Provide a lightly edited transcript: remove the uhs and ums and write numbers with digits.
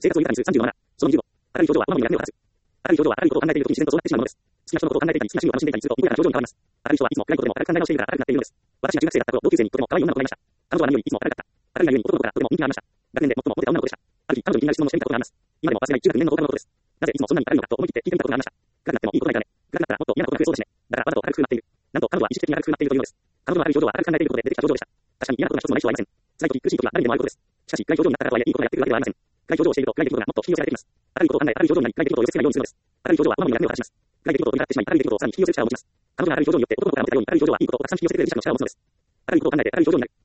生活を豊かにする37。その20度。あらゆる表情はママに役目を果たす。あらゆる表情はあらゆることを考えているときに自然とそうなってしまうものです。好きな人のことを考えていたり、好きな趣味を楽しんでいたりすると、にこやかな表情に変わります。あらゆる人はいつも暗いことでも明るく考え直しているから明るくなっているのです。私が中学生だった頃、同級生にとても可愛い女の子がいました。彼女は何よりいつも明るかった。明るいがゆえに男の子からとても人気がありました。学年で最もモテた女の子でした。ある日、彼女にいきなり質問をしてみたことがあります。今でも忘れない中学2年の頃のことです。なぜいつもそんなに明るいのかと思い切って聞いてみたことがありました。暗くなってもいいことないかね。暗くなったらもっと嫌なことが増えそうだしね。だからわざと明るくなっている。なんと彼女は意識的に明るくなっているというのです。彼女のある表情は明るく考えていることで出てきた表情でした。確かに嫌なことが一つもない人はいません。辛い時、苦しい時は誰にでもあることです。しかし、暗い表情になったからとはいえいいことがやってくるわけではありません。暗い表情をしていると暗い出来事がもっと引き寄せられていきます。明るいことを考え、明るい表情になり、暗い出来事を寄せつけないようにするのです。明るい表情はママに役目を果たします。暗い出来事を見張ってしまい、明るい出来事をさらに引き寄せる力を持ちます。彼女が明るい表情によって男の子からモテたように明るい表情は良いことをたくさん引き寄せてくれる力の力を持つのです。明るいことを考えて明るい表情になり、